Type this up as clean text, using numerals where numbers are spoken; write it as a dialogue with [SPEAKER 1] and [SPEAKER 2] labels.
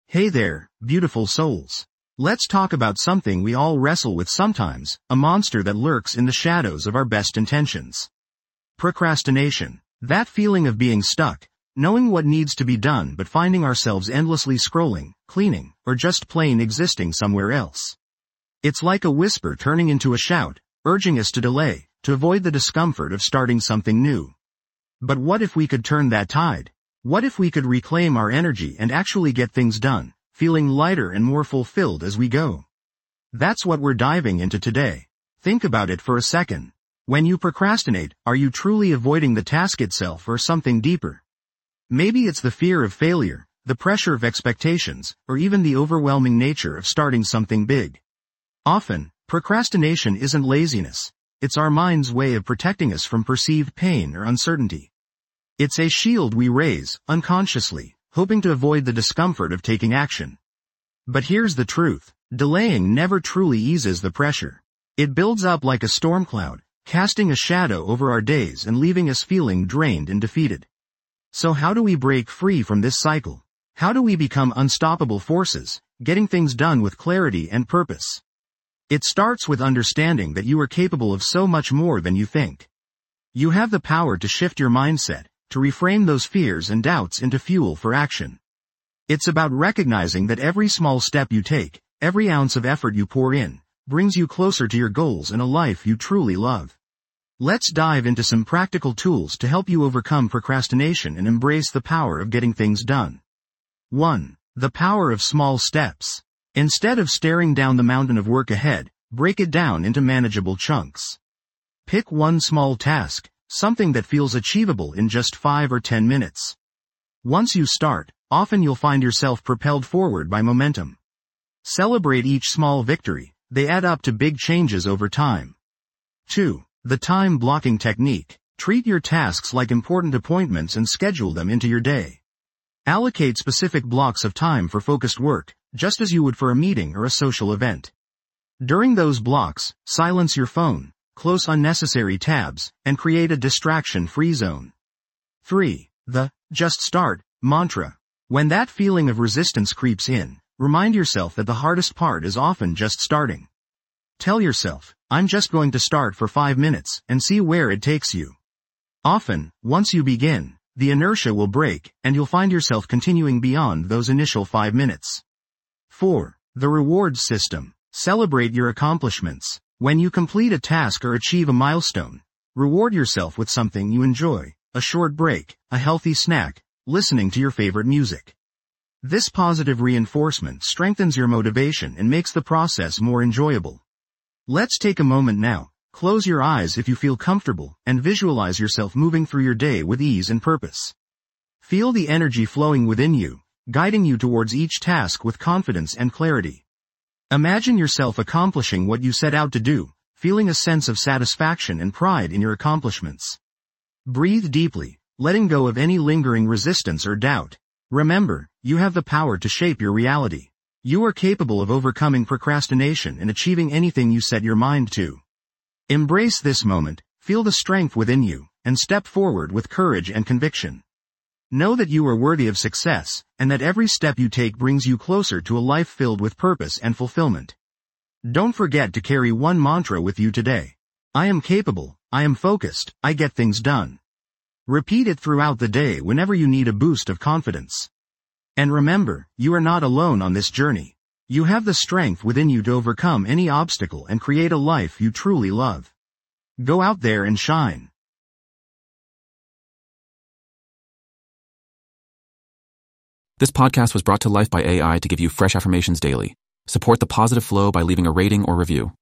[SPEAKER 1] Hey there, beautiful souls. Let's talk about something we all wrestle with sometimes, a monster that lurks in the shadows of our best intentions. Procrastination. That feeling of being stuck, knowing what needs to be done but finding ourselves endlessly scrolling, cleaning, or just plain existing somewhere else. It's like a whisper turning into a shout, urging us to delay, to avoid the discomfort of starting something new. But what if we could turn that tide? What if we could reclaim our energy and actually get things done, feeling lighter and more fulfilled as we go? That's what we're diving into today. Think about it for a second. When you procrastinate, are you truly avoiding the task itself or something deeper? Maybe it's the fear of failure, the pressure of expectations, or even the overwhelming nature of starting something big. Often, procrastination isn't laziness. It's our mind's way of protecting us from perceived pain or uncertainty. It's a shield we raise, unconsciously, hoping to avoid the discomfort of taking action. But here's the truth. Delaying never truly eases the pressure. It builds up like a storm cloud, casting a shadow over our days and leaving us feeling drained and defeated. So how do we break free from this cycle? How do we become unstoppable forces, getting things done with clarity and purpose? It starts with understanding that you are capable of so much more than you think. You have the power to shift your mindset, to reframe those fears and doubts into fuel for action. It's about recognizing that every small step you take, every ounce of effort you pour in, brings you closer to your goals and a life you truly love. Let's dive into some practical tools to help you overcome procrastination and embrace the power of getting things done. 1. The power of small steps. Instead of staring down the mountain of work ahead, break it down into manageable chunks. Pick one small task, something that feels achievable in just 5 or 10 minutes. Once you start, often you'll find yourself propelled forward by momentum. Celebrate each small victory, they add up to big changes over time. 2. The time blocking technique. Treat your tasks like important appointments and schedule them into your day. Allocate specific blocks of time for focused work, just as you would for a meeting or a social event. During those blocks, silence your phone, close unnecessary tabs, and create a distraction-free zone. 3. The just start mantra. When that feeling of resistance creeps in, remind yourself that the hardest part is often just starting. Tell yourself, I'm just going to start for 5 minutes and see where it takes you. Often, once you begin, the inertia will break, and you'll find yourself continuing beyond those initial 5 minutes. 4. The rewards system. Celebrate your accomplishments. When you complete a task or achieve a milestone, reward yourself with something you enjoy, a short break, a healthy snack, listening to your favorite music. This positive reinforcement strengthens your motivation and makes the process more enjoyable. Let's take a moment now, close your eyes if you feel comfortable, and visualize yourself moving through your day with ease and purpose. Feel the energy flowing within you, guiding you towards each task with confidence and clarity. Imagine yourself accomplishing what you set out to do, feeling a sense of satisfaction and pride in your accomplishments. Breathe deeply, letting go of any lingering resistance or doubt. Remember, you have the power to shape your reality. You are capable of overcoming procrastination and achieving anything you set your mind to. Embrace this moment, feel the strength within you, and step forward with courage and conviction. Know that you are worthy of success, and that every step you take brings you closer to a life filled with purpose and fulfillment. Don't forget to carry one mantra with you today. I am capable, I am focused, I get things done. Repeat it throughout the day whenever you need a boost of confidence. And remember, you are not alone on this journey. You have the strength within you to overcome any obstacle and create a life you truly love. Go out there and shine.
[SPEAKER 2] This podcast was brought to life by AI to give you fresh affirmations daily. Support the positive flow by leaving a rating or review.